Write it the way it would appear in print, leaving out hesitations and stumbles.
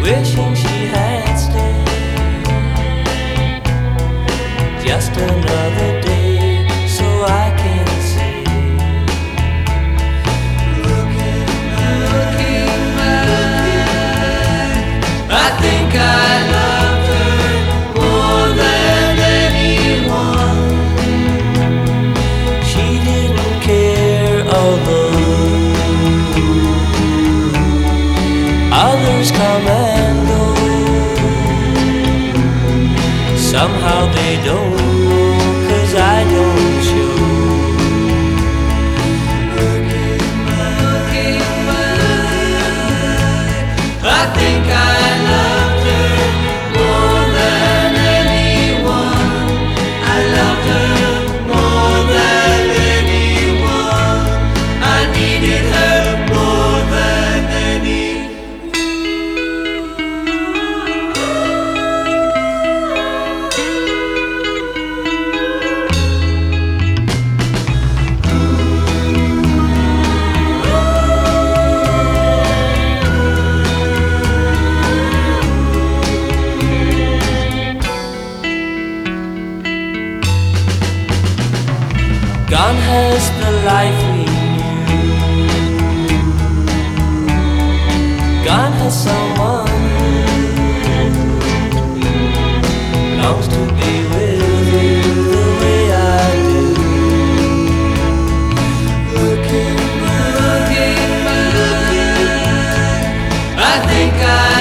wishing she had stayed. Just another day, so I can say, looking back, I think I loved her more than anyone. She didn't care, although others come and go. Somehow they don't, 'cause I don't show. Looking back, I think I loved her more than anyone. I loved her more than anyone. I needed her more than anyone. Gone has the life we knew. Gone has someone who longs to be with you the way I do. Looking back, I think I